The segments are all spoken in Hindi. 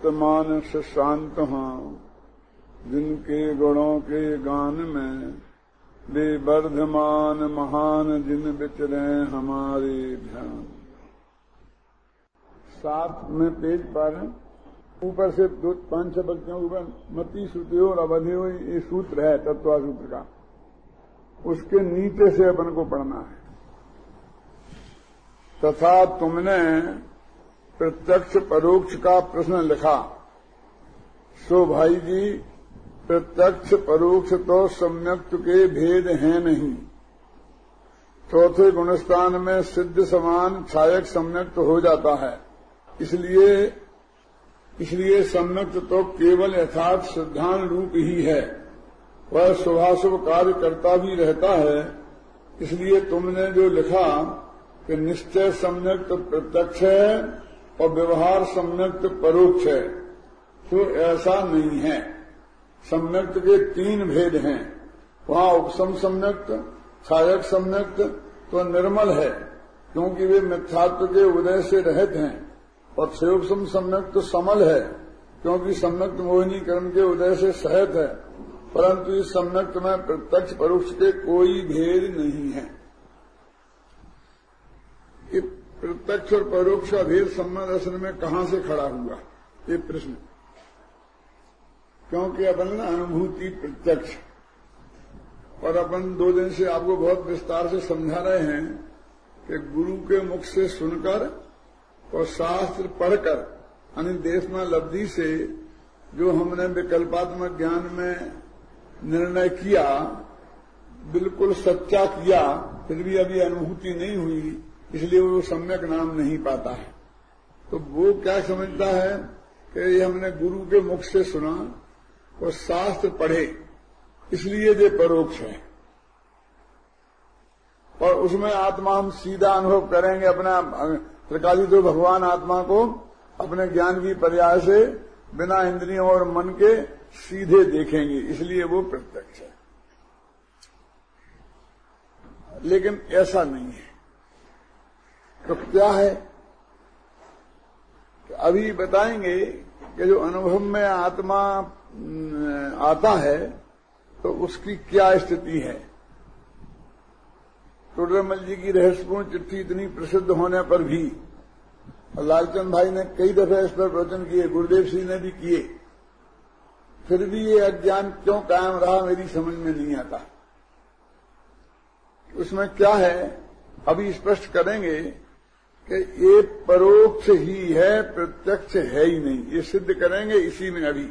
मानस शांत हाँ, जिनके गुणों के गान में वे वर्धमान महान जिन विचरे हमारे ध्यान। 7 में पेज पर ऊपर से 5-6 पंक्तियों के ऊपर मति श्रुतियों और अवधियों ये सूत्र है तत्वा सूत्र का, उसके नीचे से अपन को पढ़ना है। तथा तुमने प्रत्यक्ष परोक्ष का प्रश्न लिखा, सो भाई जी प्रत्यक्ष परोक्ष तो सम्यक्त के भेद हैं नहीं। चौथे गुणस्थान में सिद्ध समान छायक सम्यक्त हो जाता है, इसलिए सम्यक्त तो केवल यथार्थ सिद्धांत रूप ही है, वह शुभाशुभ कार्य करता भी रहता है। इसलिए तुमने जो लिखा कि निश्चय सम्यक्त प्रत्यक्ष है और व्यवहार सम्यक्त परोक्ष है, तो ऐसा नहीं है। सम्यक्त के 3 भेद हैं, वहां उपसम सम्यक्त, छायक सम्यक्त तो निर्मल है क्योंकि वे मिथ्यात्व के उदय से रहित हैं, और क्षयोपम सम्यक्त समल है क्योंकि सम्यक्त मोहिनी कर्म के उदय से सहित है। परंतु इस सम्यक्त में प्रत्यक्ष परोक्ष के कोई भेद नहीं है। ये प्रत्यक्ष और परोक्ष का भेद संबंध असल में कहां से खड़ा हुआ, ये प्रश्न। क्योंकि अपन ना अनुभूति प्रत्यक्ष, और अपन 2 दिन से आपको बहुत विस्तार से समझा रहे हैं कि गुरु के मुख से सुनकर और शास्त्र पढ़कर यानी देशना लब्धि से जो हमने विकल्पात्मक ज्ञान में निर्णय किया, बिल्कुल सच्चा किया, फिर भी अभी अनुभूति नहीं हुई, इसलिए वो सम्यक नाम नहीं पाता है। तो वो क्या समझता है कि ये हमने गुरु के मुख से सुना और शास्त्र पढ़े, इसलिए ये परोक्ष है, और उसमें आत्मा हम सीधा अनुभव करेंगे। अपना त्रिकाली तो भगवान आत्मा को अपने ज्ञान की पर्याय से बिना इंद्रियों और मन के सीधे देखेंगे, इसलिए वो प्रत्यक्ष है। लेकिन ऐसा नहीं है। तो क्या है अभी बताएंगे कि जो अनुभव में आत्मा आता है तो उसकी क्या स्थिति है। टोडरमल जी की रहस्यपूर्ण चिट्ठी इतनी प्रसिद्ध होने पर भी, और लालचंद भाई ने कई दफे इस पर प्रवचन किए, गुरुदेव सिंह ने भी किए, फिर भी ये अज्ञान क्यों कायम रहा मेरी समझ में नहीं आता। उसमें क्या है अभी स्पष्ट करेंगे कि ये परोक्ष ही है, प्रत्यक्ष है ही नहीं, ये सिद्ध करेंगे इसी में अभी।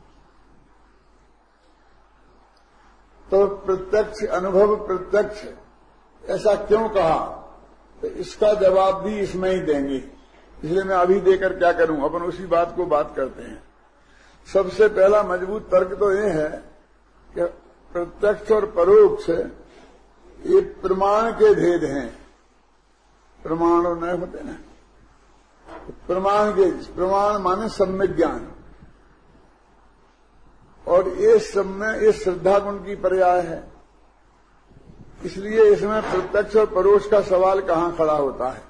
तो प्रत्यक्ष अनुभव प्रत्यक्ष ऐसा क्यों कहा, तो इसका जवाब भी इसमें ही देंगे, इसलिए मैं अभी देकर क्या करूं, अपन उसी बात को बात करते हैं। सबसे पहला मजबूत तर्क तो ये है कि प्रत्यक्ष और परोक्ष ये प्रमाण के भेद हैं। प्रमाण और नए होते ना, प्रमाण माने सम्यक ज्ञान, और ये सम्य इस श्रद्धा गुण की पर्याय है। इसलिए इसमें प्रत्यक्ष और परोक्ष का सवाल कहां खड़ा होता है।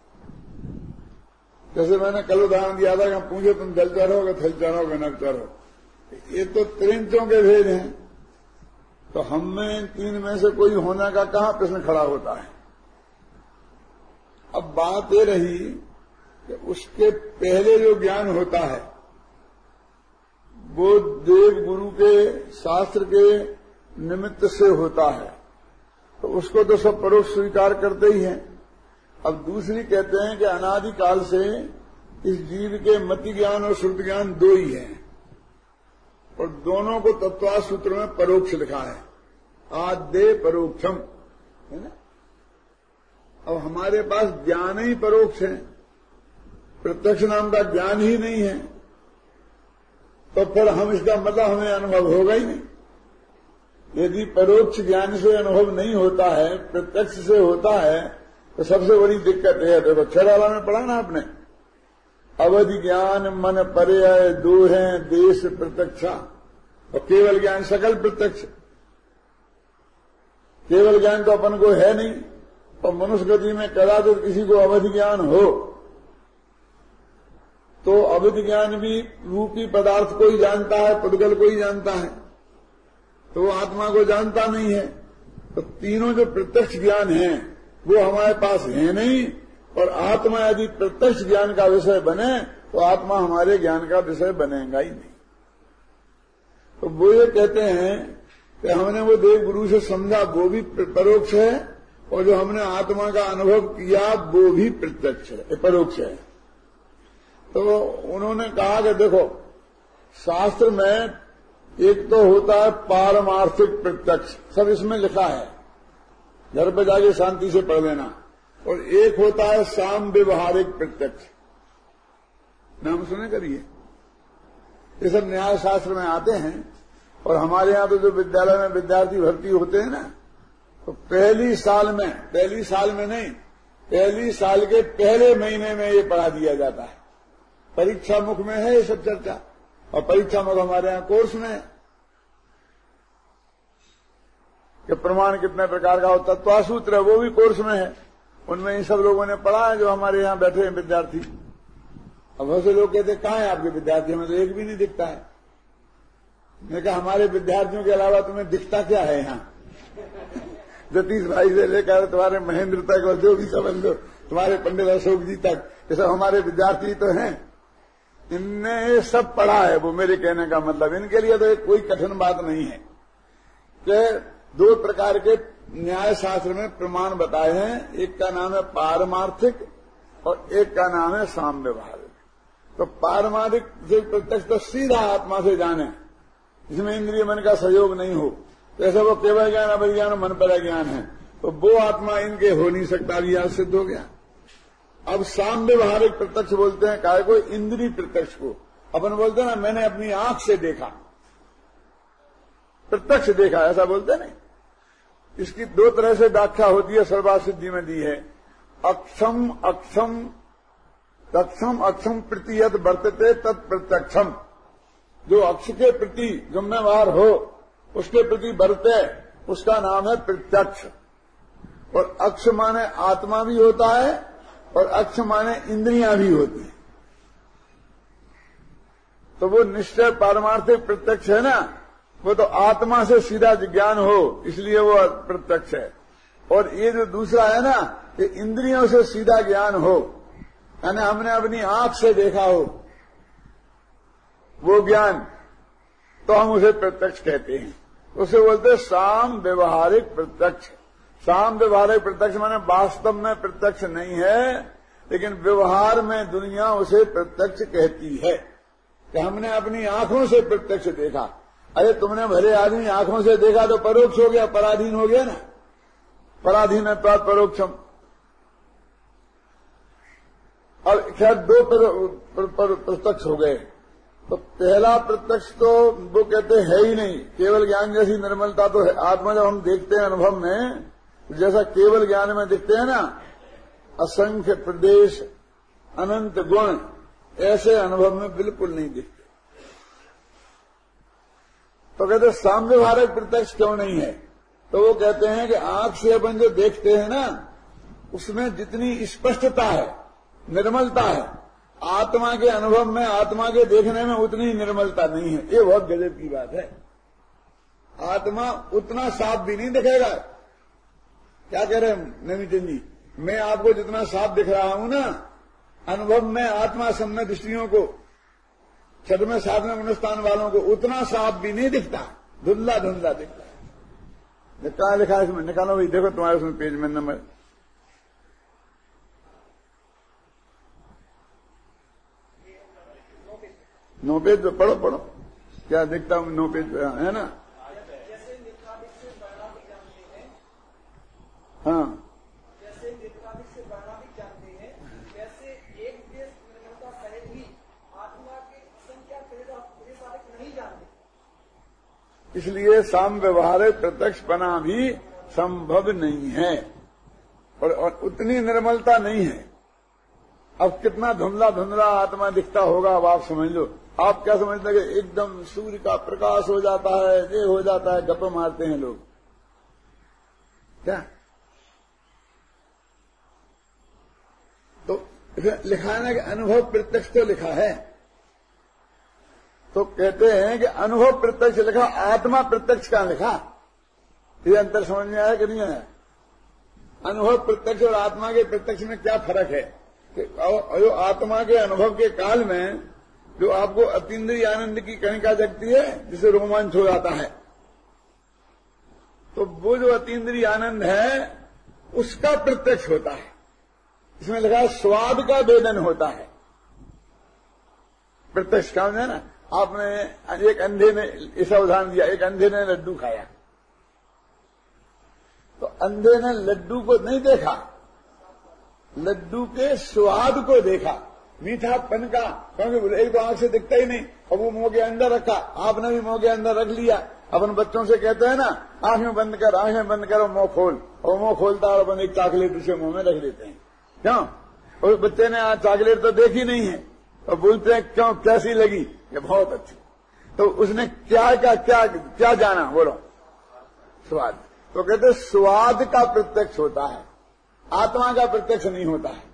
जैसे मैंने कल उदाहरण दिया था कि पूछे तुम जलचर हो, थलचर हो, नवचर हो, ये तो त्रिंचों के भेद हैं। तो हम में इन 3 में से कोई होने का कहां प्रश्न खड़ा होता है। अब बात ये रही कि उसके पहले जो ज्ञान होता है वो देव गुरु के शास्त्र के निमित्त से होता है, तो उसको तो सब परोक्ष स्वीकार करते ही हैं। अब दूसरी कहते हैं कि अनादिकाल से इस जीव के मति ज्ञान और श्रुति ज्ञान 2 ही हैं, और दोनों को तत्वा सूत्र में परोक्ष लिखा है, आद्य परोक्षम, है ना। अब हमारे पास ज्ञान ही परोक्ष है, प्रत्यक्ष नाम का ज्ञान ही नहीं है, तो फिर हम इसका मतलब हमें अनुभव होगा ही नहीं। यदि परोक्ष ज्ञान से अनुभव नहीं होता है, प्रत्यक्ष से होता है, तो सबसे बड़ी दिक्कत है। देखो 6 वाला में पढ़ा ना आपने, अवधि ज्ञान मन पर्याय 2 है, देश प्रत्यक्षा और केवल ज्ञान सकल प्रत्यक्ष। केवल ज्ञान तो अपन को है नहीं, और मनुष्य गति में कदाचित किसी को अवधि ज्ञान हो, तो अविद्य ज्ञान भी रूपी पदार्थ को ही जानता है, पुद्गल को ही जानता है, तो वो आत्मा को जानता नहीं है। तो तीनों जो प्रत्यक्ष ज्ञान है वो हमारे पास है नहीं, और आत्मा यदि प्रत्यक्ष ज्ञान का विषय बने तो आत्मा हमारे ज्ञान का विषय बनेगा ही नहीं। तो वो ये कहते हैं कि हमने वो देव गुरु से समझा वो भी परोक्ष है, और जो हमने आत्मा का अनुभव किया वो भी प्रत्यक्ष है, परोक्ष है। तो उन्होंने कहा कि देखो, शास्त्र में एक तो होता है पारमार्थिक प्रत्यक्ष, सब इसमें लिखा है, घर पे जाके शांति से पढ़ लेना, और एक होता है साम व्यवहारिक प्रत्यक्ष। नाम सुने करिए, ये सब न्याय शास्त्र में आते हैं। और हमारे यहां तो जो विद्यालय में विद्यार्थी भर्ती होते हैं ना, तो पहली साल में नहीं, पहली साल के पहले महीने में ये पढ़ा दिया जाता है। परीक्षा मुख में है ये सब चर्चा, और परीक्षा मुख हमारे यहां कोर्स में है कि प्रमाण कितने प्रकार का होता है, तत्वासूत्र है, वो भी कोर्स में है। उनमें इन सब लोगों ने पढ़ा है जो हमारे यहां बैठे हैं विद्यार्थी। अब बहुत से लोग कहते कहां है आपके विद्यार्थी, हमें तो एक भी नहीं दिखता है। मैंने कहा हमारे विद्यार्थियों के अलावा तुम्हें दिखता क्या है यहाँ? जतीश भाई से लेकर तुम्हारे महेंद्र तक और जो भी समझ लो, तुम्हारे पंडित अशोक जी तक, ये सब हमारे विद्यार्थी तो हैं। इनने सब पढ़ा है, वो मेरे कहने का मतलब इनके लिए तो कोई कठिन बात नहीं है कि दो प्रकार के न्याय शास्त्र में प्रमाण बताए हैं, एक का नाम है पारमार्थिक और एक का नाम है साम व्यवहारिक। तो पारमार्थिक से प्रत्यक्ष तो सीधा आत्मा से जाने, जिसमें इंद्रिय मन का सहयोग नहीं हो, जैसे वो केवल ज्ञान अवैध ज्ञान मन पर ज्ञान है, तो वो आत्मा इनके हो नहीं सकता, अभी आज सिद्ध हो गया। अब साम व्यवहारिक प्रत्यक्ष बोलते हैं काय को, इंद्रिय प्रत्यक्ष को। अपन बोलते हैं ना मैंने अपनी आंख से देखा, प्रत्यक्ष देखा, ऐसा बोलते नहीं। इसकी दो तरह से व्याख्या होती है, सर्वार्थ सिद्धि में दी है। अक्षम अक्षम तक्षम अक्षम प्रति यद वर्तते तत्प्रत्यक्षम। जो अक्ष के प्रति जिम्मेवार हो, उसके प्रति बरते, उसका नाम है प्रत्यक्ष। और अक्ष माने आत्मा भी होता है और अक्ष माने इंद्रियां भी होती हैं। तो वो निश्चय पारमार्थिक प्रत्यक्ष है ना, वो तो आत्मा से सीधा ज्ञान हो, इसलिए वो प्रत्यक्ष है। और ये जो दूसरा है ना, ये इंद्रियों से सीधा ज्ञान हो, यानी हमने अपनी आंख से देखा हो वो ज्ञान, तो हम उसे प्रत्यक्ष कहते हैं। उसे बोलते हैं साम व्यवहारिक प्रत्यक्ष। साम व्यवहारिक प्रत्यक्ष माने वास्तव में प्रत्यक्ष नहीं है, लेकिन व्यवहार में दुनिया उसे प्रत्यक्ष कहती है कि हमने अपनी आंखों से प्रत्यक्ष देखा। अरे तुमने भले आदमी आंखों से देखा तो परोक्ष हो गया, पराधीन हो गया ना, पराधीन परोक्षम। और खैर दो प्रत्यक्ष हो गए। तो पहला प्रत्यक्ष तो वो कहते है ही नहीं, केवल ज्ञान जैसी निर्मलता तो है। आत्मा जब हम देखते हैं अनुभव में, जैसा केवल ज्ञान में दिखते हैं ना, असंख्य प्रदेश अनंत गुण, ऐसे अनुभव में बिल्कुल नहीं दिखते। तो कहते साम व्यवहारिक प्रत्यक्ष क्यों नहीं है? तो वो कहते हैं कि आंख से अपन जो देखते हैं ना, उसमें जितनी स्पष्टता है, निर्मलता है, आत्मा के अनुभव में, आत्मा के देखने में उतनी निर्मलता नहीं है। ये बहुत गजब की बात है। आत्मा उतना साफ भी नहीं दिखेगा। क्या कह रहे हैं नवीचंद जी? मैं आपको जितना साफ दिख रहा हूं ना, अनुभव में आत्मा सम्य दृष्टियों को, छठवें सातवें मनस्थान वालों को उतना साफ भी नहीं दिखता, धुंधला धुंधला दिखता है। क्या लिखा है इसमें? निकालो भाई, देखो तुम्हारे उसमें पेज में नंबर 9 पेज पे पढ़ो पढ़ो, क्या दिखता हूं 9 पेज पे, है ना? हाँ, जैसे नित्यादिक से वर्णादिक जानते हैं, वैसे एक देश निर्मलता सहित ही आत्मा के संख्या प्रदेशादिक नहीं जानते। इसलिए साम व्यवहारिक प्रत्यक्ष बना भी संभव नहीं है, और उतनी निर्मलता नहीं है। अब कितना धुंधला धुंधला आत्मा दिखता होगा, अब आप समझ लो। आप क्या समझते हैं कि एकदम सूर्य का प्रकाश हो जाता है, ये हो जाता है, गप्पे मारते हैं लोग क्या? तो लिखा है ना कि अनुभव प्रत्यक्ष तो लिखा है, तो कहते हैं कि अनुभव प्रत्यक्ष लिखा, आत्मा प्रत्यक्ष कहां लिखा? ये अंतर समझ में आया कि नहीं आया? अनुभव प्रत्यक्ष और आत्मा के प्रत्यक्ष में क्या फर्क है? कि जो आत्मा के अनुभव के काल में जो आपको अतीन्द्रिय आनंद की कणिका जगती है, जिसे रोमांच हो जाता है, तो वो जो अतीन्द्रिय आनंद है उसका प्रत्यक्ष होता है। इसमें लिखा है स्वाद का वेदन होता है। प्रत्यक्ष काम है ना। आपने एक अंधे ने ऐसा उदाहरण दिया, एक अंधे ने लड्डू खाया, तो अंधे ने लड्डू को नहीं देखा, लड्डू के स्वाद को देखा, मीठापन का, क्योंकि एक तो आंख से दिखता ही नहीं, और वो मुंह के अंदर रखा, आपने भी मुंह के अंदर रख लिया। अपन बच्चों से कहते हैं ना, आंखें बंद कर, आंखें बंद करो, मुंह खोल, और मुंह खोलता और अपन एक चॉकलेट उसे मुंह में रख देते हैं। क्यों? और बच्चे ने आज चॉकलेट तो देखी नहीं है, और बोलते हैं क्यों, कैसी लगी? ये बहुत अच्छी। तो उसने क्या क्या जाना? बोलो, स्वाद। तो कहते स्वाद का प्रत्यक्ष होता है, आत्मा का प्रत्यक्ष नहीं होता है।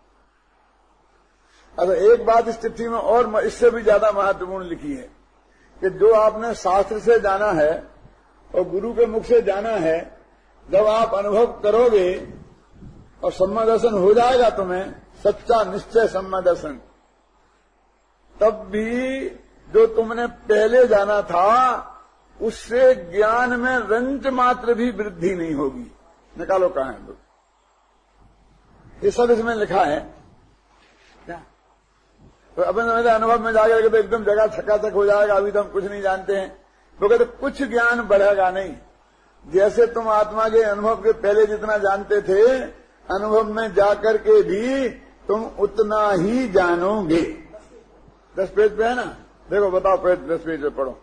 अब एक बात इस चिट्ठी में और इससे भी ज्यादा महत्वपूर्ण लिखी है कि जो आपने शास्त्र से जाना है और गुरु के मुख से जाना है, जब आप अनुभव करोगे और सम्मा दर्शन हो जाएगा तुम्हें, सच्चा निश्चय सम्मा दर्शन, तब भी जो तुमने पहले जाना था उससे ज्ञान में रंच मात्र भी वृद्धि नहीं होगी। निकालो कहां है लोग, ये सब इसमें लिखा है क्या? तो अपन अनुभव में जाकर तो एकदम जगह छकाछक हो जाएगा, अभी तो हम कुछ नहीं जानते हैं। तो कहते कुछ ज्ञान बढ़ेगा नहीं, जैसे तुम आत्मा के अनुभव के पहले जितना जानते थे, अनुभव में जाकर के भी तुम उतना ही जानोगे। 10 पेज पे है ना, देखो बताओ, 10 पेज पे पढ़ो।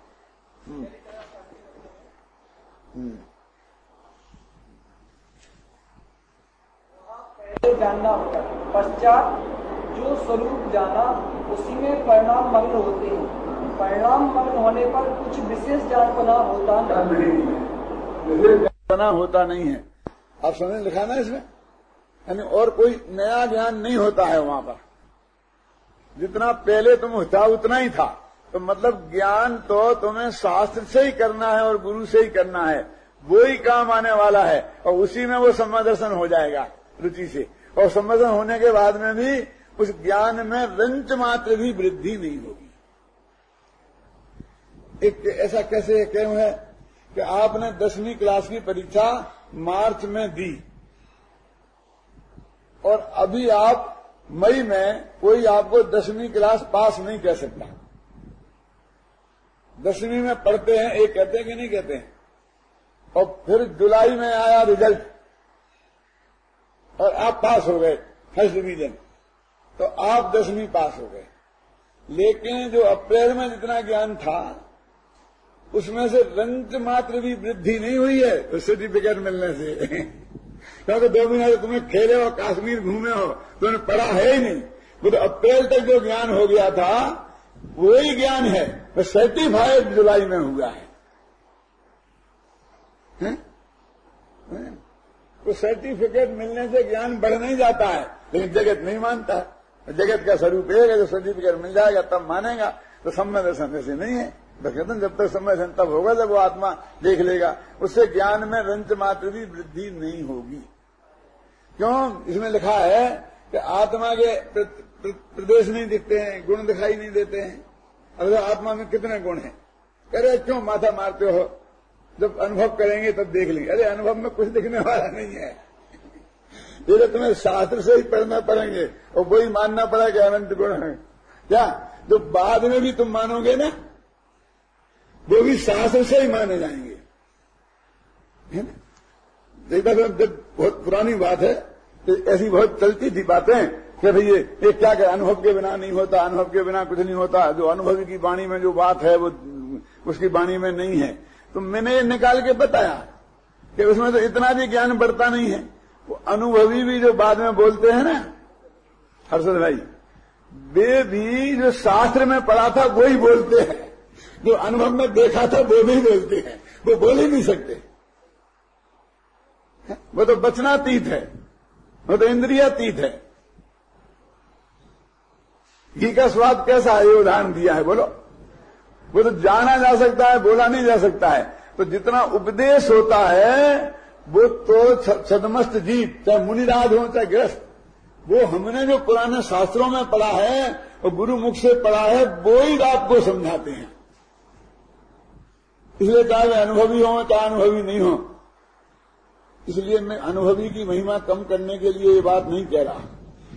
पहले जानना होता है, पश्चात जो स्वरूप जाना उसी में परिणाम मग्न होते हैं। परिणाम मग्न होने पर कुछ विशेष जानपना होता नहीं है। आप समझ लिखा ना इसमें, यानी और कोई नया ज्ञान नहीं होता है वहां पर, जितना पहले तुम था उतना ही था। तो मतलब ज्ञान तो तुम्हें शास्त्र से ही करना है और गुरु से ही करना है, वो ही काम आने वाला है, और उसी में वो सम्मादर्शन हो जाएगा रुचि से। और सम्मादर्शन होने के बाद में भी उस ज्ञान में रंच मात्र भी वृद्धि नहीं होगी। एक ऐसा कैसे क्यों है कि आपने 10वीं क्लास की परीक्षा मार्च में दी, और अभी आप मई में, कोई आपको 10वीं क्लास पास नहीं कह सकता। 10वीं में पढ़ते हैं, एक कहते हैं कि नहीं कहते हैं, और फिर जुलाई में आया रिजल्ट और आप पास हो गए फर्स्ट डिवीजन, तो आप 10वीं पास हो गए। लेकिन जो अप्रैल में जितना ज्ञान था उसमें से रंच मात्र भी वृद्धि नहीं हुई है तो सर्टिफिकेट मिलने से। क्योंकि 2 महीने से तुम्हें खेले हो, कश्मीर घूमे हो, तुमने पढ़ा है ही नहीं। वो तो अप्रैल तक जो ज्ञान हो गया था वही ज्ञान है, वो सर्टिफाइड जुलाई में हुआ है। तो सर्टिफिकेट मिलने से ज्ञान बढ़ नहीं जाता है, लेकिन जगत नहीं मानता है। जगत का स्वरूप एक है, जो सर्टिफिकेट मिल जाएगा तब मानेगा। तो सम्य दर्शन ऐसे नहीं है। तो कहते हैं जब तक सम्य दर्शन तब होगा जब वो आत्मा देख लेगा, उससे ज्ञान में रंच मात्र भी वृद्धि नहीं होगी। क्यों? इसमें लिखा है कि आत्मा के प्रदेश नहीं दिखते हैं, गुण दिखाई नहीं देते हैं। अगर आत्मा में कितने गुण हैं? कह रहे क्यों माथा मारते हो, जब अनुभव करेंगे तब देख लेंगे। अरे अनुभव में कुछ दिखने वाला नहीं है, ये तो तुम्हें शास्त्र से ही पढ़ना पड़ेंगे और वही मानना पड़ा कि अनंत गुण है। क्या जो बाद में भी तुम मानोगे ना, वो भी शास्त्र से ही माने जाएंगे, है ना। जब बहुत पुरानी बात है, तो ऐसी बहुत चलती थी बातें कि भाई ये क्या कर, अनुभव के बिना नहीं होता, अनुभव के बिना कुछ नहीं होता। जो अनुभवी की वाणी में जो बात है वो उसकी वाणी में नहीं है। तो मैंने निकाल के बताया कि उसमें तो इतना भी ज्ञान बढ़ता नहीं है। वो अनुभवी भी जो बाद में बोलते हैं ना हर्षद भाई, वे भी जो शास्त्र में पढ़ा था वो ही बोलते हैं, जो अनुभव में देखा था वो भी बोलते हैं। वो बोल ही नहीं सकते, वो तो वचनातीत है, वो तो इंद्रियातीत है। घी का स्वाद कैसा है, ये उदाहरण दिया है। बोलो, वो तो जाना जा सकता है, बोला नहीं जा सकता है। तो जितना उपदेश होता है वो तो सदमस्त जीव, चाहे मुनिराज हो चाहे गृहस्थ, वो हमने जो पुराने शास्त्रों में पढ़ा है और गुरु मुख से पढ़ा है वो ही आपको समझाते हैं। इसलिए चाहे वे अनुभवी हो चाहे अनुभवी नहीं हो, इसलिए मैं अनुभवी की महिमा कम करने के लिए ये बात नहीं कह रहा।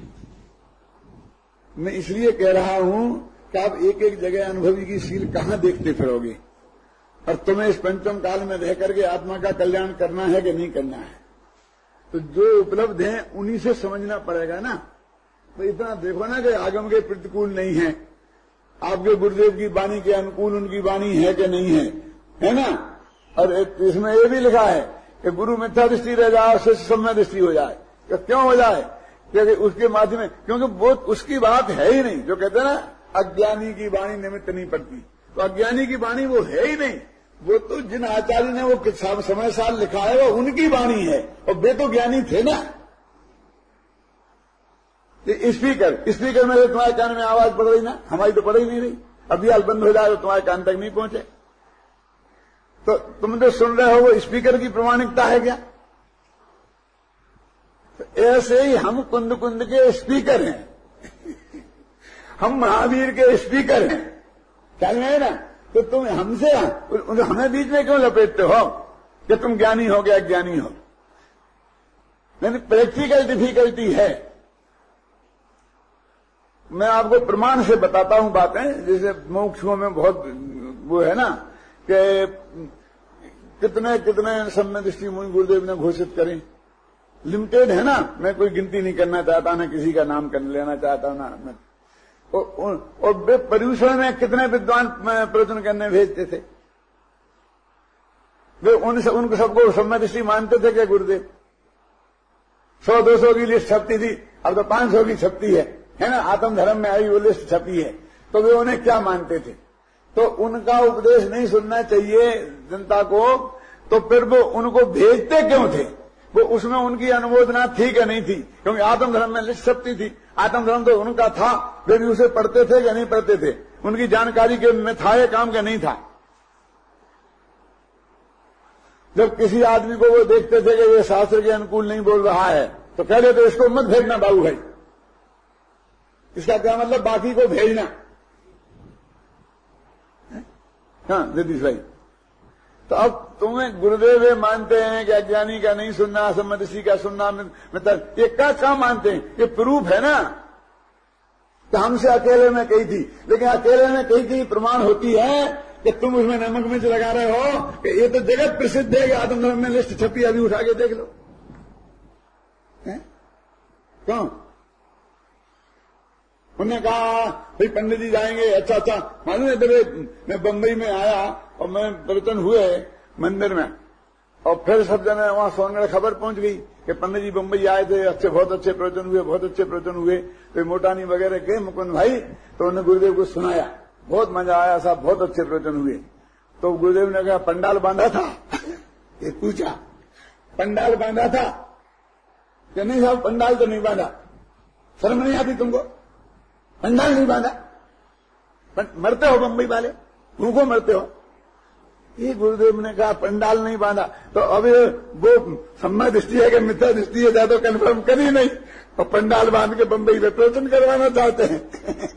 मैं इसलिए कह रहा हूं कि आप एक एक जगह अनुभवी की सील कहां देखते फिरोगे, और तुम्हें इस पंचम काल में रह करके आत्मा का कल्याण करना है कि नहीं करना है। तो जो उपलब्ध है उन्हीं से समझना पड़ेगा ना। तो इतना देखो ना कि आगम के प्रतिकूल नहीं है, आपके गुरुदेव की वाणी के अनुकूल उनकी वाणी है कि नहीं है ना। और इसमें ये भी लिखा है कि गुरु मिथ्या दृष्टि रह जाए, शिष्य सम्यक दृष्टि हो जाए। तो क्यों हो जाए? क्योंकि उसके माध्यम में, क्योंकि वो उसकी बात है ही नहीं। जो कहते हैं ना अज्ञानी की वाणी निमित्त नहीं पड़ती, तो अज्ञानी की वाणी वो है ही नहीं। वो तो जिन आचार्य ने वो समय साल लिखा है वो उनकी वाणी है, और वे तो ज्ञानी थे ना। स्पीकर में तो तुम्हारे कान में आवाज पड़ रही ना, हमारी तो पड़ ही नहीं रही। अभी हाल बंद हो जाए तो तुम्हारे कान तक नहीं पहुंचे, तो तुम जो सुन रहे हो वो स्पीकर की प्रामाणिकता है क्या? तो ऐसे ही हम कुंद कुंद के स्पीकर हैं हम महावीर के स्पीकर हैं, ख्याल में है ना। तो तुम हमसे हमें बीच में क्यों लपेटते हो कि तुम ज्ञानी हो गया अज्ञानी हो? नहीं, प्रैक्टिकल डिफिकल्टी है। मैं आपको प्रमाण से बताता हूं बातें। जैसे मोक्षों में बहुत वो है ना कि कितने कितने सम्यक दृष्टि मुनि गुरुदेव ने घोषित करें, लिमिटेड है ना। मैं कोई गिनती नहीं करना चाहता, ना किसी का नाम कर लेना चाहता ना मैं। और वे पर्यूषण में कितने विद्वान प्रवचन करने भेजते थे। वे उनको सबको सम्यक दृष्टि मानते थे क्या गुरुदेव? 100-200 की लिस्ट छपती थी, अब तो 500 की छपती है ना। आत्म धर्म में आई वो लिस्ट छपी है, तो वे उन्हें क्या मानते थे? तो उनका उपदेश नहीं सुनना चाहिए जनता को, तो फिर वो उनको भेजते क्यों थे? वो उसमें उनकी अनुमोदना थी कि नहीं थी? क्योंकि आत्म धर्म में लिस्ट छपती थी, आत्म धर्म तो उनका था, वे भी उसे पढ़ते थे कि नहीं पढ़ते थे? उनकी जानकारी के में था ये काम कि नहीं था? जब किसी आदमी को वो देखते थे कि ये शास्त्र के अनुकूल नहीं बोल रहा है, तो कह देते इसको मत भेजना बाबू भाई। इसका क्या मतलब? बाकी को भेजना। हाँ जगदीश भाई, तो अब तुम्हें गुरुदेव ये मानते हैं कि अज्ञानी का नहीं सुनना, सम्यदृष्टि का सुनना, मतलब ये क्या मानते हैं? ये प्रूफ है ना कि हमसे अकेले में कही थी। लेकिन अकेले में कही थी प्रमाण होती है कि तुम उसमें नमक मिर्च लगा रहे हो कि ये तो जगत प्रसिद्ध है कि आत्मधर्म में लिस्ट छपी, अभी उठा के देख लो। क्यों? उन्होंने कहा भाई पंडित जी जाएंगे। अच्छा मालूम है, मैं बंबई में आया और मैं प्रवचन हुए मंदिर में, और फिर सब जने वहां सोनगढ़ खबर पहुंच गई कि पंडित जी बंबई आए थे, बहुत अच्छे प्रवचन हुए, बहुत अच्छे प्रवचन हुए। तो मोटानी वगैरह के मुकुंद भाई, तो उन्होंने गुरुदेव को सुनाया, बहुत मजा आया साहब, बहुत अच्छे प्रवचन हुए। तो गुरुदेव ने कहा पंडाल बांधा था? ये पूछा पंडाल बांधा था कि नहीं साहब? पंडाल तो नहीं बांधा। शर्म नहीं आती तुमको? पंडाल नहीं बांधा? मरते हो बंबई वाले, भूखों मरते हो। ये गुरुदेव ने कहा पंडाल नहीं बांधा। तो अभी वो सम्यक दृष्टि है कि मिथ्या दृष्टि है, ज्यादा कन्फर्म करी नहीं, और पंडाल बांध के बंबई में प्रवचन करवाना चाहते हैं।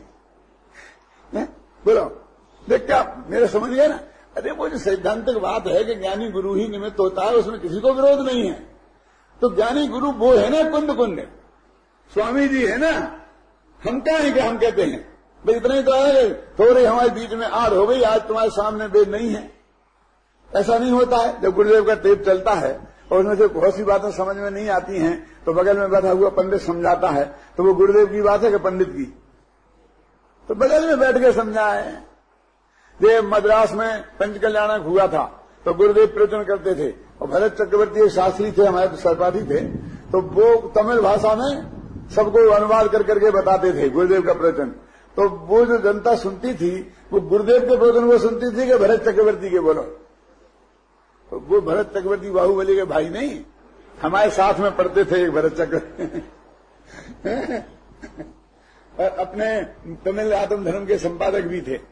बोलो देख, क्या मेरे समझ गया ना? अरे वो जो सैद्धांतिक बात है कि ज्ञानी गुरु ही निमित्त होता है, उसमें किसी को विरोध नहीं है। तो ज्ञानी गुरु वो है ना, कुंद कुंड स्वामी जी है ना। हम क्या है कि हम कहते हैं भाई इतना ही तो है, थोड़ी हमारे बीच में आड़ हो गई, आज तुम्हारे सामने वेद नहीं है। ऐसा नहीं होता है। जब गुरुदेव का टेप चलता है और उसमें से बहुत सी बातें समझ में नहीं आती हैं, तो बगल में बैठा हुआ पंडित समझाता है, तो वो गुरुदेव की बात है कि पंडित की? तो बगल में बैठ के समझाए। ये मद्रास में पंचकल्याणक हुआ था, तो गुरुदेव प्रवचन करते थे, और भरत चक्रवर्ती एक शास्त्री थे, हमारे सहपाठी थे, तो वो तमिल भाषा में सबको अनुवाद कर करके बताते थे गुरुदेव का प्रवचन। तो वो जो जनता सुनती थी, वो गुरुदेव के प्रवचन वो सुनती थी कि भरत चक्रवर्ती के? बोलो, तो वो भरत चक्रवर्ती बाहुबली के भाई नहीं, हमारे साथ में पढ़ते थे एक भरत चक्रवर्ती। और अपने तमिल आत्म धर्म के संपादक भी थे।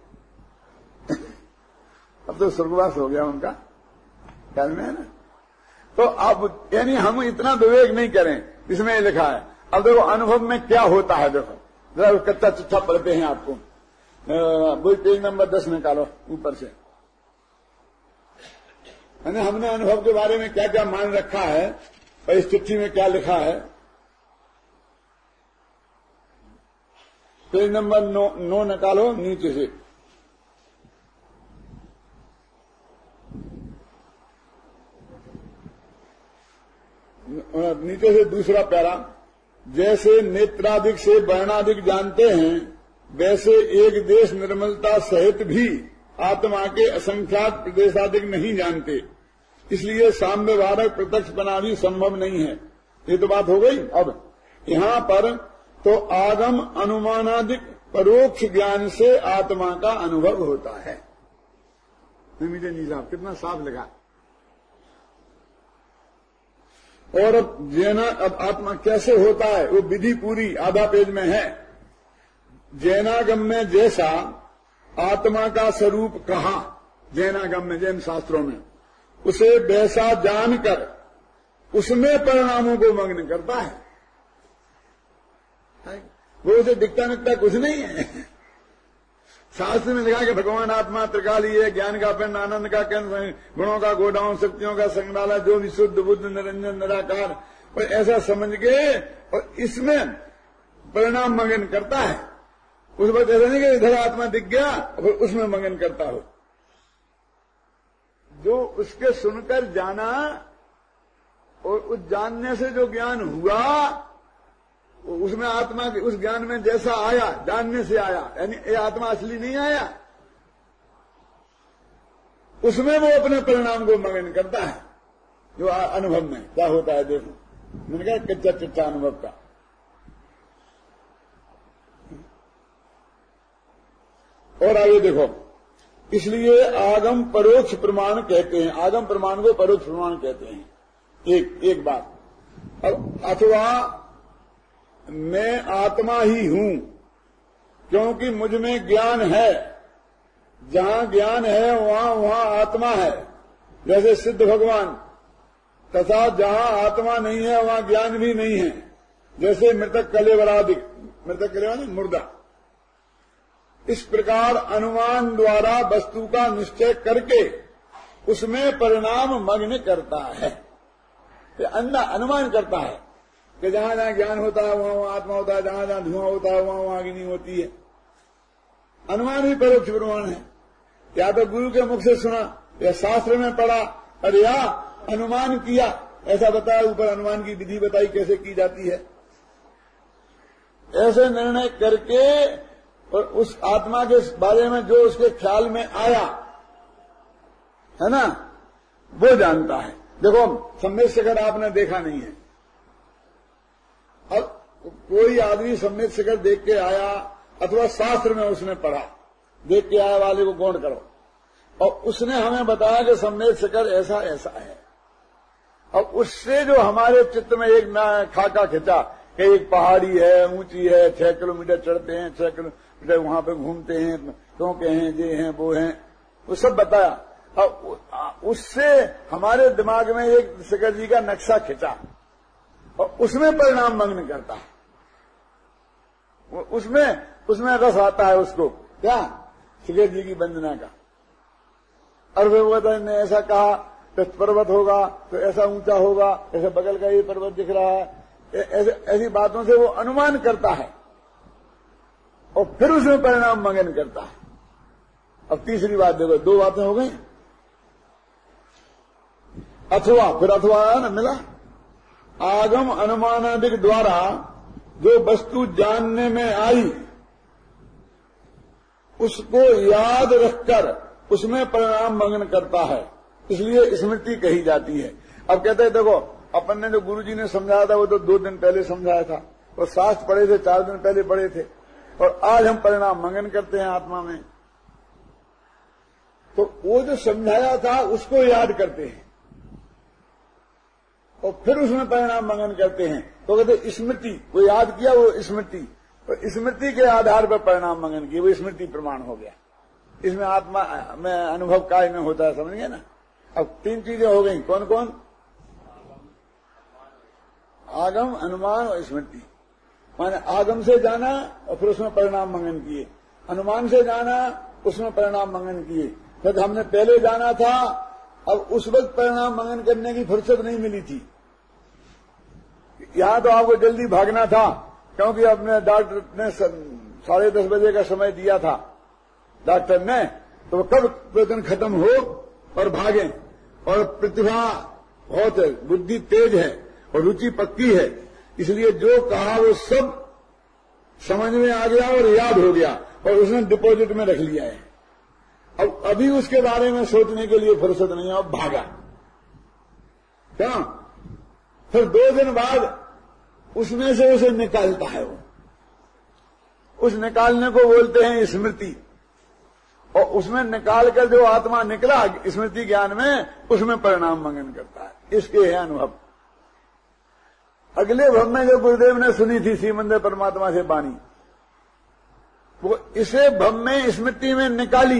अब तो स्वर्गवास हो गया उनका, ख्याल में है ना। तो अब यानी हम इतना विवेक नहीं करें, इसमें लिखा है। अब देखो अनुभव में क्या होता है, देखो जरा कच्चा चिट्ठा पढ़ते हैं आपको। वो पेज नंबर 10 निकालो ऊपर से। हमने अनुभव के बारे में क्या क्या मान रखा है और इस चिट्ठी में क्या लिखा है। पेज नंबर 9 निकालो नीचे से। नीचे से दूसरा पैरा। जैसे नेत्रादिक से वर्णादिक जानते हैं, वैसे एक देश निर्मलता सहित भी आत्मा के असंख्यात प्रदेशादिक नहीं जानते, इसलिए साम्यवारक प्रत्यक्ष बना भी संभव नहीं है। ये तो बात हो गई। अब यहाँ पर तो आगम अनुमानादिक परोक्ष ज्ञान से आत्मा का अनुभव होता है। साहब कितना साफ लगा। और अब आत्मा कैसे होता है, वो विधि पूरी आधा पेज में है। जैनागम में जैसा आत्मा का स्वरूप कहा, जैनागम में जैन शास्त्रों में, उसे वैसा जानकर उसमें परिणामों को मग्न करता है। वो उसे दिखता निकता कुछ नहीं है। शास्त्र में लिखा कि भगवान आत्मा त्रिकाली है, ज्ञान का पिंड, आनंद का केंद्र, गुणों का गोडाउन, शक्तियों का संग्रहालय, जो विशुद्ध बुद्ध निरंजन निराकार, और ऐसा समझ के और इसमें परिणाम मगन करता है। उस वक्त ऐसा नहीं कि इधर आत्मा दिख गया और उसमें मगन करता हो। जो उसके सुनकर जाना और उस जानने से जो ज्ञान हुआ, उसमें आत्मा के उस ज्ञान में जैसा आया, जानने से आया, यानी ये आत्मा असली नहीं आया, उसमें वो अपने परिणाम को मगन करता है। जो अनुभव में क्या होता है देखो, मैंने कहा कच्चा चिट्ठा अनुभव का। और आगे देखो, इसलिए आगम परोक्ष प्रमाण कहते हैं। आगम प्रमाण को परोक्ष प्रमाण कहते हैं। एक बात। अब अथवा मैं आत्मा ही हूं क्योंकि मुझ में ज्ञान है। जहां ज्ञान है वहां आत्मा है, जैसे सिद्ध भगवान। तथा जहां आत्मा नहीं है वहां ज्ञान भी नहीं है, जैसे मृतक कलेवरादिक। मृतक कलेवर मुर्दा। इस प्रकार अनुमान द्वारा वस्तु का निश्चय करके उसमें परिणाम मग्न करता है। अनुमान करता है कि जहां जहां ज्ञान होता है वहां आत्मा होता है, जहां जहां धुआं होता है वहां अग्नि होती है। अनुमान ही परोक्ष प्रमाण है। या तो गुरु के मुख से सुना, या शास्त्र में पढ़ा, और या अनुमान किया, ऐसा बताया, ऊपर अनुमान की विधि बताई कैसे की जाती है। ऐसे निर्णय करके और उस आत्मा के बारे में जो उसके ख्याल में आया है ना, वो जानता है। देखो सम्यक शिखर आपने देखा नहीं है। अब कोई आदमी सम्यक शिखर देख के आया, अथवा शास्त्र में उसने पढ़ा, देख के आया वाले को गौण करो, और उसने हमें बताया कि सम्यक शिखर ऐसा ऐसा है। अब उससे जो हमारे चित्त में एक खाका खिंचा कि एक पहाड़ी है, ऊंची है, 6 किलोमीटर चढ़ते हैं, 6 किलोमीटर वहां पे घूमते हैं, टोंके हैं, ये हैं, वो हैं, वो सब बताया। अब उससे हमारे दिमाग में एक शिखर जी का नक्शा खिंचा और उसमें परिणाम मग्न करता है। उसमें रस आता है उसको, क्या शिखर जी की वंदना का। और वे ने ऐसा कहा तो पर्वत होगा तो ऐसा ऊंचा होगा, ऐसे बगल का ये पर्वत दिख रहा है, ऐसी बातों से वो अनुमान करता है और फिर उसमें परिणाम मगन करता है। अब तीसरी बात देखो, 2 बातें हो गई। अथवा, फिर अथवा है ना मिला। आगम अनुमानादिक द्वारा जो वस्तु जानने में आई उसको याद रखकर उसमें परिणाम मग्न करता है, इसलिए स्मृति कही जाती है। अब कहते हैं देखो, अपन ने जो गुरुजी ने समझाया था वो तो 2 दिन पहले समझाया था, और शास्त्र पढ़े थे 4 दिन पहले पढ़े थे, और आज हम परिणाम मगन करते हैं आत्मा में। तो वो जो समझाया था उसको याद करते हैं और फिर उसमें परिणाम मगन करते हैं। तो कहते स्मृति, वो याद किया वो स्मृति, तो स्मृति के आधार पर परिणाम मंगन किए, वो स्मृति प्रमाण हो गया। इसमें आत्मा में अनुभव काय में होता है, समझ गए ना। अब 3 चीजें हो गई, कौन कौन? आगम, अनुमान और स्मृति। माने आगम से जाना और फिर उसमें परिणाम मंगन किए, अनुमान से जाना उसमें परिणाम मंगन किए, फिर हमने पहले जाना था, अब उस वक्त परिणाम मंगन करने की फुर्सत नहीं मिली थी। यहां तो आपको जल्दी भागना था, क्योंकि अपने डॉक्टर ने 10:30 बजे का समय दिया था डॉक्टर ने, तो कब प्रयत्न खत्म हो और भागे। और प्रतिभा बहुत है, बुद्धि तेज है और रुचि पक्की है, इसलिए जो कहा वो सब समझ में आ गया और याद हो गया और उसने डिपॉजिट में रख लिया है। अब अभी उसके बारे में सोचने के लिए फुर्सत नहीं है, अब भागा। क्या? फिर 2 दिन बाद उसमें से उसे निकालता है वो, उस निकालने को बोलते हैं स्मृति। और उसमें निकालकर जो आत्मा निकला स्मृति ज्ञान में, उसमें परिणाम मंगन करता है। इसके है अनुभव। अगले भव में जो गुरुदेव ने सुनी थी श्रीमंदिर परमात्मा से वाणी, वो इसे भव में स्मृति में निकाली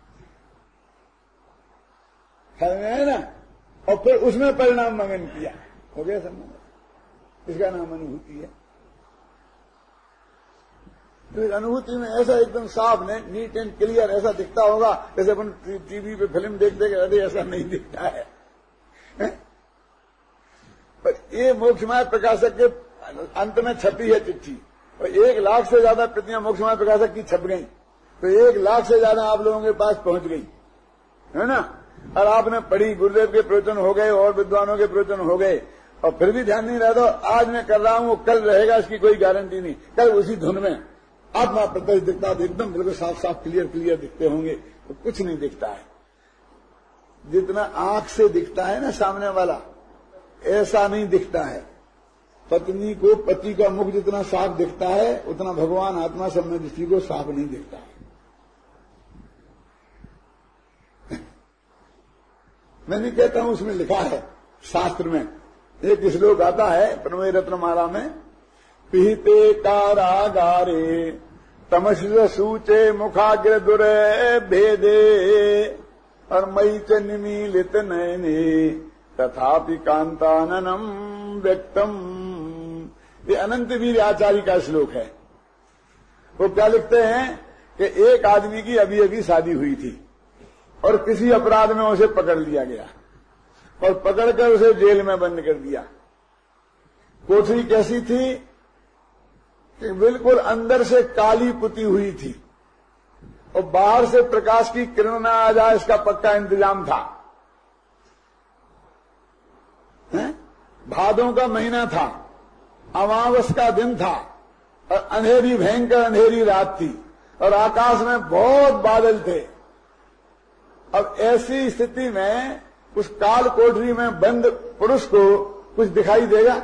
है ना, और फिर उसमें परिणाम मंगन किया, हो गया संबंध। इसका नाम अनुभूति है। तो इस अनुभूति में ऐसा एकदम साफ नीट एंड क्लियर ऐसा दिखता होगा जैसे अपन टीवी पे फिल्म देखते कि अरे ऐसा नहीं दिखता है। पर ये मोक्षमय प्रकाशक के अंत में छपी है चिट्ठी, और 1 लाख से ज्यादा प्रतियां मोक्षमय प्रकाशक की छप गई, तो 1 लाख से ज्यादा आप लोगों के पास पहुंच गई है ना। और आपने पढ़ी, गुरुदेव के प्रवचन हो गए और विद्वानों के प्रवचन हो गए, और फिर भी ध्यान नहीं रहता। आज मैं कर रहा हूं वो कल रहेगा, इसकी कोई गारंटी नहीं। कल उसी धुन में आत्मा प्रत्यक्ष दिखता है, एकदम बिल्कुल साफ साफ क्लियर दिखते होंगे, तो कुछ नहीं दिखता है। जितना आंख से दिखता है ना सामने वाला, ऐसा नहीं दिखता है। पत्नी को पति का मुख जितना साफ दिखता है, उतना भगवान आत्मा सब में दृष्टि को साफ नहीं दिखता है। मैं नहीं कहता हूं, उसमें लिखा है शास्त्र में। एक श्लोक आता है प्रणव रत्नमाला में, पिहिते कारागारे तमस्य सूचे मुखाग्र दुरे भेदे और मई च निमीलित नयने तथापि कांताननम व्यक्तम। ये अनंत वीर आचार्य का श्लोक है। वो क्या लिखते हैं कि एक आदमी की अभी अभी शादी हुई थी और किसी अपराध में उसे पकड़ लिया गया और पकड़कर उसे जेल में बंद कर दिया। कोठरी कैसी थी कि बिल्कुल अंदर से काली पुती हुई थी और बाहर से प्रकाश की किरण न आ जाए इसका पक्का इंतजाम था। भादों का महीना था, अमावस का दिन था और अंधेरी, भयंकर अंधेरी रात थी और आकाश में बहुत बादल थे। अब ऐसी स्थिति में उस काल कोठरी में बंद पुरुष को कुछ दिखाई देगा?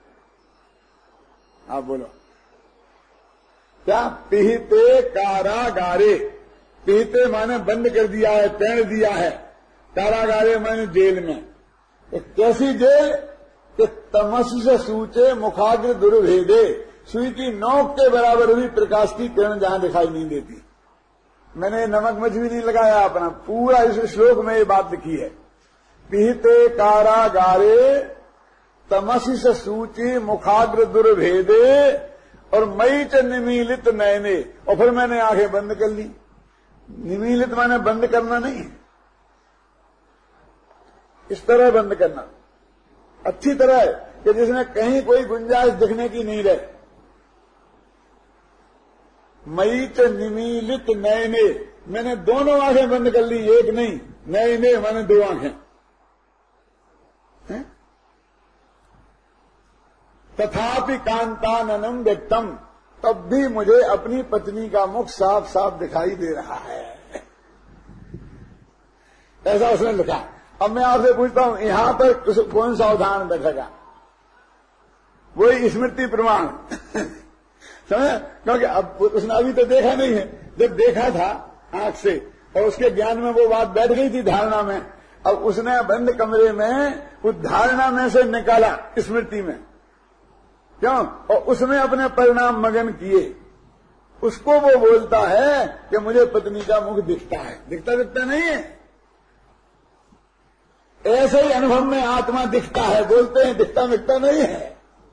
आप बोलो क्या? पिहिते कारागारे, पिहिते माने बंद कर दिया है, पैर दिया है, कारागारे माने जेल में। तो कैसी जेल कि तमस से सूचे मुखाग्र दुर्भेदे, सुई की नोक के बराबर भी प्रकाश की किरण जहां दिखाई नहीं देती। मैंने नमक मच भी नहीं लगाया अपना, पूरा इस श्लोक में ये बात लिखी है। पिहिते कारागारे तमसी से सूची मुखाग्र दुर्भेदे और मई च निमीलित नयने, और फिर मैंने आंखें बंद कर ली। निमीलित माने बंद करना नहीं, इस तरह बंद करना, अच्छी तरह है कि जिसमें कहीं कोई गुंजाइश दिखने की नहीं रहे। मई च निमीलित नयने, मैंने दोनों आंखें बंद कर ली, एक नहीं, नयने माने 2 आंखें। तथापि कांताननम व्यक्तम, तब भी मुझे अपनी पत्नी का मुख साफ साफ दिखाई दे रहा है, ऐसा उसने लिखा। अब मैं आपसे पूछता हूं यहां पर कौन सा उदाहरण बैठेगा? वही स्मृति प्रमाण समझ? क्योंकि अब उसने अभी तो देखा नहीं है, जब देखा था आंख से और उसके ज्ञान में वो बात बैठ गई थी धारणा में, अब उसने बंद कमरे में उस धारणा में से निकाला स्मृति में, क्यों? और उसमें अपने परिणाम मगन किए। उसको वो बोलता है कि मुझे पत्नी का मुख दिखता है। दिखता दिखता नहीं है, ऐसे ही अनुभव में आत्मा दिखता है, बोलते हैं दिखता दिखता नहीं है।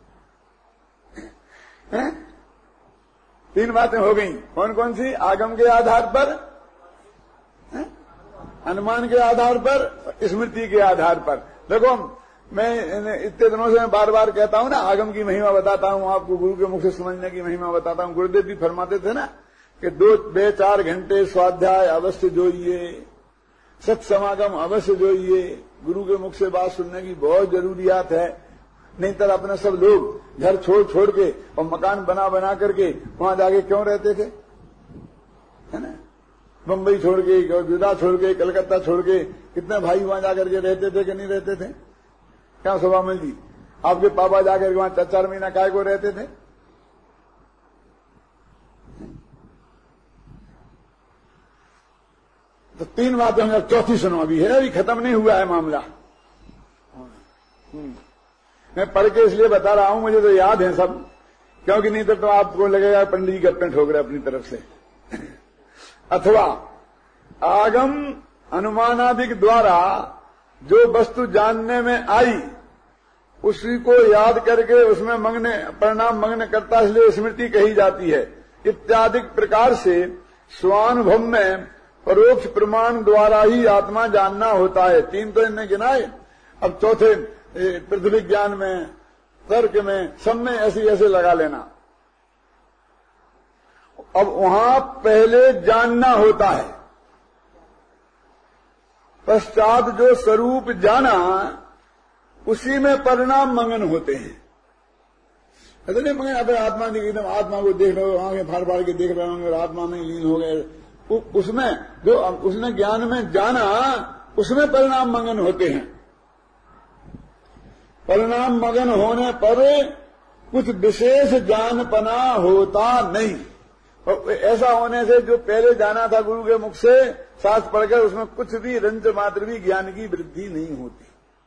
तीन बातें हो गई। कौन कौन सी? आगम के आधार पर, अनुमान के आधार पर, स्मृति के आधार पर। देखो मैं इतने दिनों से मैं बार बार कहता हूं ना, आगम की महिमा बताता हूं आपको, गुरु के मुख से समझने की महिमा बताता हूं। गुरुदेव भी फरमाते थे ना कि 2-4 घंटे स्वाध्याय अवश्य जोइए, सत्समागम अवश्य जोइए। गुरु के मुख से बात सुनने की बहुत जरूरियात है। नहीं तो अपने सब लोग घर छोड़ छोड़ के और मकान बना बना करके वहां जाके क्यों रहते थे, है ना? मुंबई छोड़ के, गुजरात छोड़ के, कलकत्ता छोड़ के, कितने भाई वहां जाकर के रहते थे कि नहीं रहते थे? क्या सभामल जी, आपके पापा जाकर वहां 4-4 महीना काय को रहते थे? तो 3 बातें होंगे, चौथी सुनो। अभी है, अभी खत्म नहीं हुआ है मामला। मैं पढ़ के इसलिए बता रहा हूं, मुझे तो याद है सब, क्योंकि नहीं तो आपको लगेगा पंडित जी गप्पे ठोक रहे अपनी तरफ से। अथवा आगम अनुमानादिक द्वारा जो वस्तु जानने में आई उसी को याद करके उसमें परिणाम मग्न करता, इसलिए स्मृति कही जाती है। इत्यादि प्रकार से स्वानुभव में परोक्ष प्रमाण द्वारा ही आत्मा जानना होता है। 3 तो इनने गिनाए, अब चौथे पृथ्वी ज्ञान में, तर्क में, सब में ऐसे लगा लेना। अब वहां पहले जानना होता है, पश्चात जो स्वरूप जाना उसी में परिणाम मगन होते हैं। ऐसा नहीं मगन अब आत्मा एकदम आत्मा को देख रहे हो, आंखें फाड़ फाड़ के देख रहे होंगे और आत्मा में लीन हो गए, उसमें जो उसने ज्ञान में जाना उसमें परिणाम मगन होते हैं। परिणाम मगन होने पर कुछ विशेष जानपना होता नहीं। और ऐसा होने से जो पहले जाना था गुरु के मुख से शास्त्र पढ़कर, उसमें कुछ भी रंच मात्र भी ज्ञान की वृद्धि नहीं होती।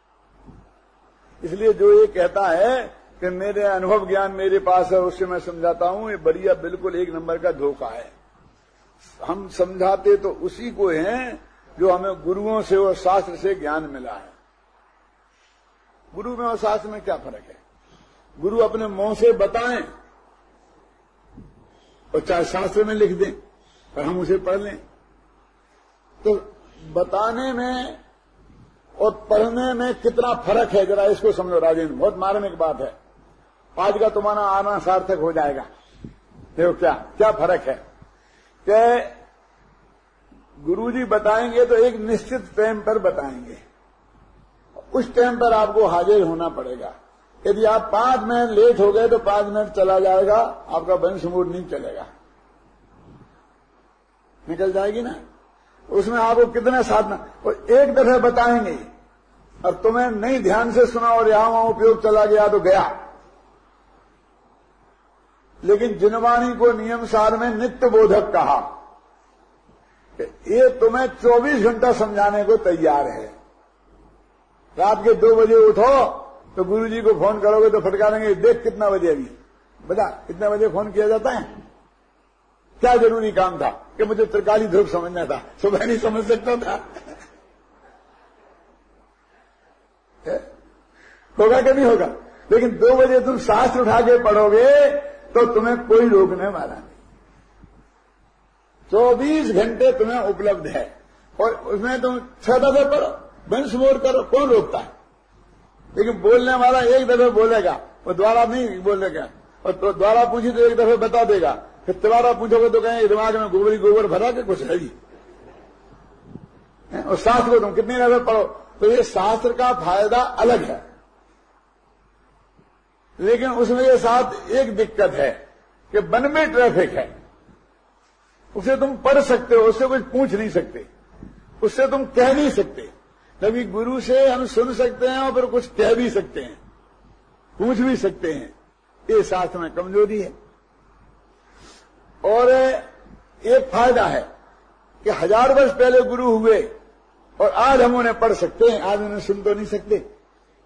इसलिए जो ये कहता है कि मेरे अनुभव ज्ञान मेरे पास है उससे मैं समझाता हूं, ये बढ़िया बिल्कुल 1 नंबर का धोखा है। हम समझाते तो उसी को हैं जो हमें गुरुओं से और शास्त्र से ज्ञान मिला है। गुरु में और शास्त्र में क्या फर्क है? गुरु अपने मुंह से बताएं और चाहे शास्त्र में लिख दें और हम उसे पढ़ लें, तो बताने में और पढ़ने में कितना फर्क है जरा इसको समझो राजेंद्र। बहुत मार्मिक बात है, आज का तुम्हारा आना सार्थक हो जाएगा। देखो क्या फर्क है कि गुरुजी बताएंगे तो एक निश्चित टाइम पर बताएंगे, उस टाइम पर आपको हाजिर होना पड़ेगा। यदि आप 5 मिनट लेट हो गए तो 5 मिनट चला जाएगा, आपका वंश मूड नहीं चलेगा, निकल जाएगी ना। उसमें आपको कितने साधना, और एक दफे बताएंगे और तुम्हें नहीं ध्यान से सुना और यहां वहां उपयोग चला गया तो गया। लेकिन जिनवाणी को नियम सार में नित्य बोधक कहा, ये तुम्हें 24 घंटा समझाने को तैयार है। रात के 2 बजे उठो तो गुरुजी को फोन करोगे तो फटकारेंगे, देख कितना बजे अभी, बता कितने बजे फोन किया जाता है। क्या जरूरी काम था कि मुझे त्रिकाली ध्रुव समझना था, सुबह नहीं समझ सकता था? होगा कि नहीं होगा? लेकिन 2 बजे तुम शास्त्र उठा के पढ़ोगे तो तुम्हें कोई रोकने वाला नहीं। 24 घंटे तुम्हें उपलब्ध है और उसमें तुम 6 दफे पढ़ो, वंश मोर करो, कौन रोकता है? लेकिन बोलने वाला एक दफे बोलेगा, वो द्वारा नहीं बोलेगा, और तो द्वारा पूछी तो एक दफे बता देगा, फिर दोबारा पूछोगे तो कहेंगे दिमाग में गोबर भरा के कुछ है जी। और शास्त्र को तुम कितनी दफे पढ़ो, तो ये शास्त्र का फायदा अलग है। लेकिन उसमें ये साथ एक दिक्कत है कि वन में ट्रैफिक है, उसे तुम पढ़ सकते हो, उससे कुछ पूछ नहीं सकते, उससे तुम कह नहीं सकते। कभी गुरु से हम सुन सकते हैं और फिर कुछ कह भी सकते हैं, पूछ भी सकते हैं। ये शास्त्र में कमजोरी है। और एक फायदा है कि 1000 वर्ष पहले गुरु हुए और आज हम उन्हें पढ़ सकते हैं, आज उन्हें सुन तो नहीं सकते।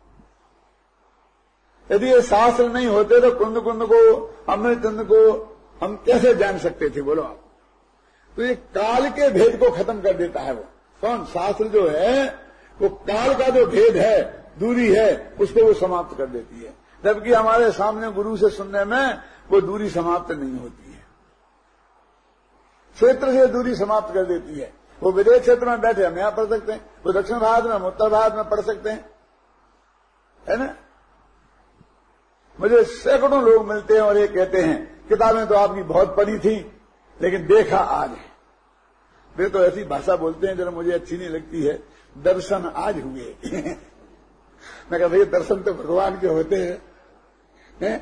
यदि ये शास्त्र नहीं होते तो कुंद को, अमृतचंद को हम कैसे जान सकते थे, बोलो आप। तो ये काल के भेद को खत्म कर देता है वो कौन? शास्त्र जो है वो काल का जो भेद है, दूरी है, उसको वो समाप्त कर देती है। जबकि हमारे सामने गुरु से सुनने में वो दूरी समाप्त नहीं होती है, क्षेत्र से दूरी समाप्त कर देती है। वो विदेश क्षेत्र में बैठे हम यहां पढ़ सकते हैं, वो दक्षिण भारत में, उत्तर भारत में पढ़ सकते हैं, है ना। मुझे सैकड़ों लोग मिलते हैं और ये कहते हैं किताबें तो आपकी बहुत पढ़ी थी लेकिन देखा आज है। वे तो ऐसी भाषा बोलते हैं जरा मुझे अच्छी नहीं लगती है, दर्शन आज हुए। मैं कहता भैया दर्शन तो भगवान के होते हैं,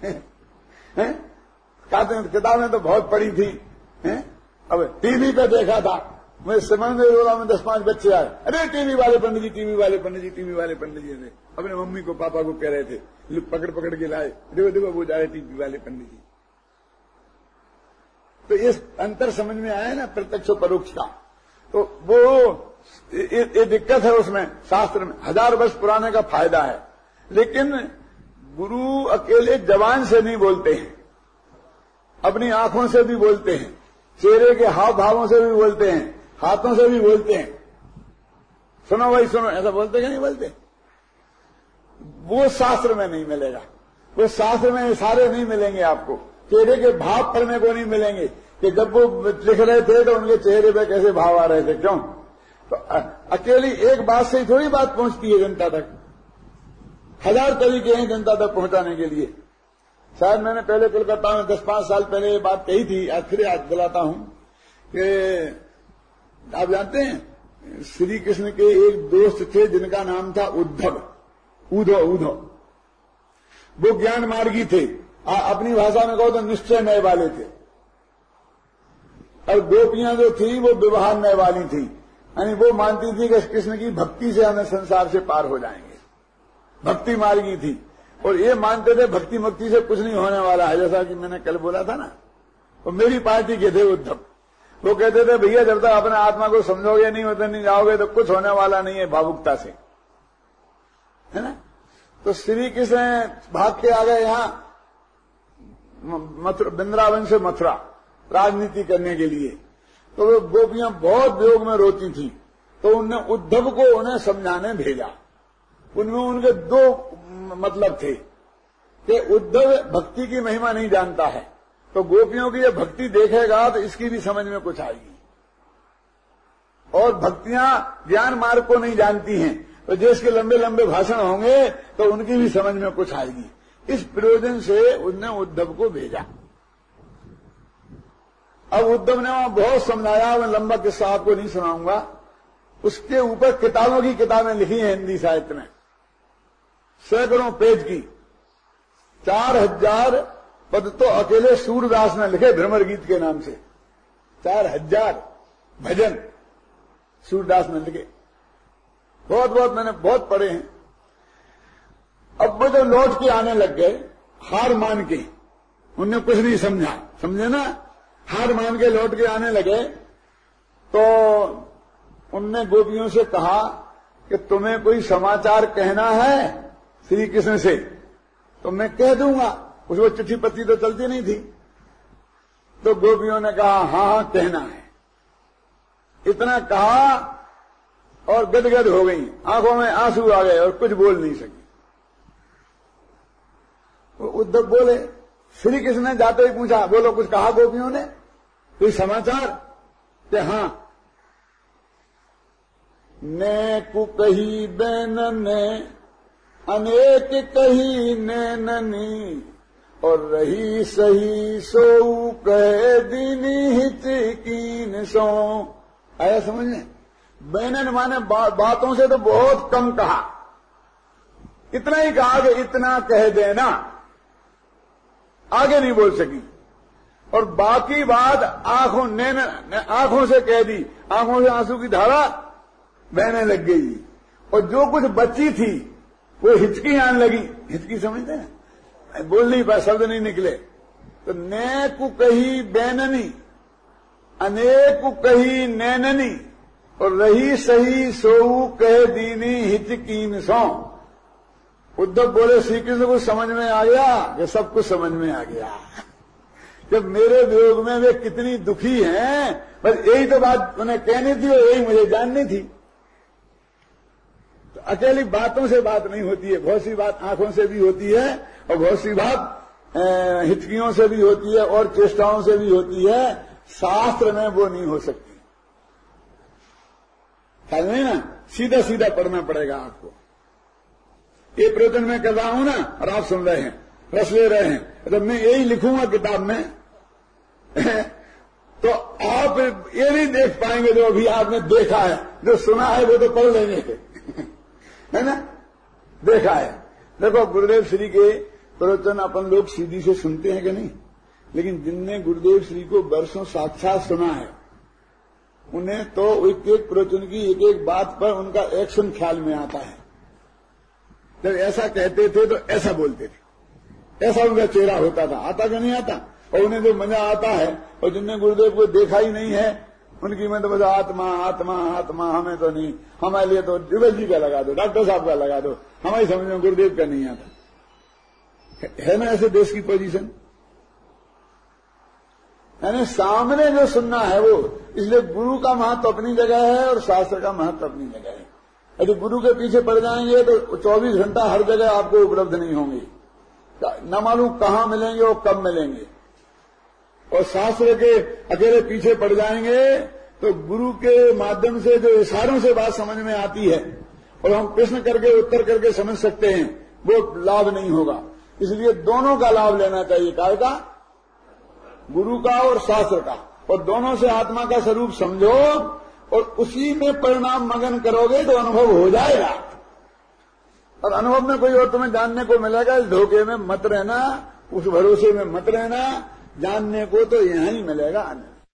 कहते हैं किताबें तो बहुत पढ़ी थी, अब टीवी पे देखा था। मैं समझ में बोला, में 10-5 बच्चे आए, अरे टीवी वाले पंडित जी, टीवी वाले पंडित जी, टीवी वाले पंडित जी थे। अपने मम्मी को पापा को कह रहे थे, पकड़ पकड़ के लाए, देखो देखो वो जा रहे टीवी वाले पंडित जी। तो इस अंतर समझ में आया ना, प्रत्यक्ष और परोक्ष का। तो वो ये दिक्कत है उसमें, शास्त्र में 1000 वर्ष पुराने का फायदा है। लेकिन गुरु अकेले जबान से नहीं बोलते हैं, अपनी आंखों से भी बोलते हैं, चेहरे के हाव भावों से भी बोलते हैं, हाथों से भी बोलते हैं। सुनो भाई सुनो, ऐसा बोलते कि नहीं बोलते? वो शास्त्र में नहीं मिलेगा, वो शास्त्र में इशारे नहीं मिलेंगे आपको, चेहरे के भाव पढ़ने को नहीं मिलेंगे कि जब वो लिख रहे थे तो उनके चेहरे पे कैसे भाव आ रहे थे, क्यों? तो अकेली एक बात से ही थोड़ी बात पहुंचती है जनता तक, 1000 तरीके हैं जनता तक पहुंचाने के लिए। शायद मैंने पहले कोलकाता में 10-5 साल पहले ये बात कही थी, आज फिर याद दिलाता हूं कि आप जानते हैं श्री कृष्ण के एक दोस्त थे जिनका नाम था उद्धव, उद्धव। वो ज्ञान मार्गी थे, अपनी भाषा में कहो तो निश्चय नए वाले थे। और गोपियां जो थी वो विवाह नए वाली थी, यानी वो मानती थी कि कृष्ण की भक्ति से हमें संसार से पार हो जाएंगे, भक्ति मार्गी थी। और ये मानते थे भक्ति मुक्ति से कुछ नहीं होने वाला है, जैसा कि मैंने कल बोला था ना। तो मेरी पार्टी के थे उद्धव, वो कहते थे भैया जब तक अपने आत्मा को समझोगे नहीं, उधर नहीं जाओगे तो कुछ होने वाला नहीं है भावुकता से, है ना। तो श्री कृष्ण भाग के आ गए यहां वृंदावन से मथुरा राजनीति करने के लिए। तो वो गोपियां बहुत वियोग में रोती थी, तो उनने उद्धव को उन्हें समझाने भेजा। उनमें उनके 2 मतलब थे कि उद्धव भक्ति की महिमा नहीं जानता है, तो गोपियों की ये भक्ति देखेगा तो इसकी भी समझ में कुछ आएगी। और भक्तियां ज्ञान मार्ग को नहीं जानती हैं, तो जिसके लंबे लंबे भाषण होंगे तो उनकी भी समझ में कुछ आएगी। इस प्रयोजन से उनने उद्धव को भेजा। अब उद्धव ने वहां बहुत समझाया, मैं लंबा किस्सा आपको नहीं सुनाऊंगा। उसके ऊपर किताबों की किताबें लिखी हैं हिंदी साहित्य में, सैकड़ों पेज की। 4000 पद तो अकेले सूरदास ने लिखे भ्रमर गीत के नाम से, 4000 भजन सूरदास ने लिखे। बहुत मैंने बहुत पढ़े हैं। अब वो जब लौट के आने लग गए, हार मान के, उनने कुछ नहीं समझा, समझे ना, हार मान के लौट के आने लगे, तो उनने गोपियों से कहा कि तुम्हें कोई समाचार कहना है श्री कृष्ण से तो मैं कह दूंगा। उसको चिट्ठी पत्री तो चलती नहीं थी। तो गोपियों ने कहा हाँ कहना है। इतना कहा और गदगद हो गई, आंखों में आंसू आ गए और कुछ बोल नहीं सकी। तो उद्धव बोले, श्री कृष्ण ने जाते ही पूछा, बोलो कुछ कहा गोपियों ने, कोई समाचार? कि हाँ, ने कु कही बैन ने अनेक कही नैननी, और रही सही सो कह दीनी हित कीन सो। आया समझने? बैनन माने बातों से तो बहुत कम कहा, इतना ही कहा कि इतना कह देना, आगे नहीं बोल सकी। और बाकी बात आंखों से कह दी, आंखों से आंसू की धारा बहने लग गई। और जो कुछ बची थी वो हिचकी आने लगी। हिचकी समझते हैं, बोल नहीं पाए, शब्द नहीं निकले। तो ने कु कही बैननी, अनेक कही नैननी, और रही सही सोऊ कह दीनी हिचकीन सो। उद्धव बोले श्री कृष्ण को समझ में आ गया कि सब कुछ समझ में आ गया। जब मेरे वियोग में वे कितनी दुखी हैं, बस यही तो बात उन्हें कहनी थी और यही मुझे जाननी थी। तो अकेली बातों से बात नहीं होती है, बहुत सी बात आंखों से भी होती है और बहुत सी बात हिचकियों से भी होती है और चेष्टाओं से भी होती है। शास्त्र में वो नहीं हो सकती। ख्याल नहीं ना, सीधा सीधा पढ़ना पड़ेगा आपको। ये प्रवचन मैं कर रहा हूं ना और आप सुन रहे हैं, रस ले रहे हैं, तो मैं यही लिखूंगा किताब में तो आप ये नहीं देख पाएंगे जो अभी आपने देखा है। जो सुना है वो तो पढ़ लेंगे है ना, देखा है। देखो गुरुदेव श्री के प्रवचन अपन लोग सीधी से सुनते हैं कि नहीं, लेकिन जिनने गुरुदेव श्री को वर्षों साक्षात सुना है उन्हें तो एक एक प्रवचन की एक एक बात पर उनका एक्शन ख्याल में आता है। जब ऐसा कहते थे तो ऐसा बोलते थे, ऐसा उनका चेहरा होता था। आता कि नहीं आता? और उन्हें जो मजा आता है, और जिनने गुरुदेव को देखा ही नहीं है उनकी में तो बस आत्मा आत्मा आत्मा, हमें तो नहीं, हमारे लिए तो जुगल जी का लगा दो, डॉक्टर साहब का लगा दो, हमारी समझ में गुरुदेव का नहीं आता है ना। ऐसे देश की पोजीशन यानी सामने जो सुनना है वो। इसलिए गुरु का महत्व अपनी जगह है और शास्त्र का महत्व अपनी जगह है। यदि गुरु के पीछे पड़ जाएंगे तो 24 घंटा हर जगह आपको उपलब्ध नहीं होंगे, न मालूम कहां मिलेंगे और कब मिलेंगे। और शास्त्र के अकेले पीछे पड़ जाएंगे तो गुरु के माध्यम से जो इशारों से बात समझ में आती है और हम प्रश्न करके उत्तर करके समझ सकते हैं, वो लाभ नहीं होगा। इसलिए दोनों का लाभ लेना चाहिए, काय का, गुरु का और शास्त्र का। और दोनों से आत्मा का स्वरूप समझो और उसी में परिणाम मगन करोगे तो अनुभव हो जाएगा। और अनुभव में कोई और तुम्हें जानने को मिलेगा। इस धोखे में मत रहना, उस भरोसे में मत रहना। जानने को तो यहां ही मिलेगा।